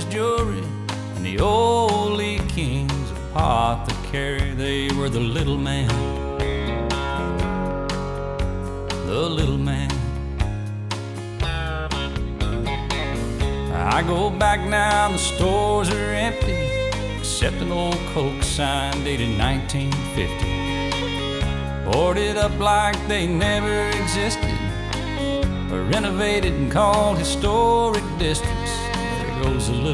his jewelry, and the old Lee King's apothecary. They were the little man, the little man. I go back now, the stores are empty, except an old Coke sign dated 1950. Boarded up like they never existed, or renovated and called historic districts. There goes the little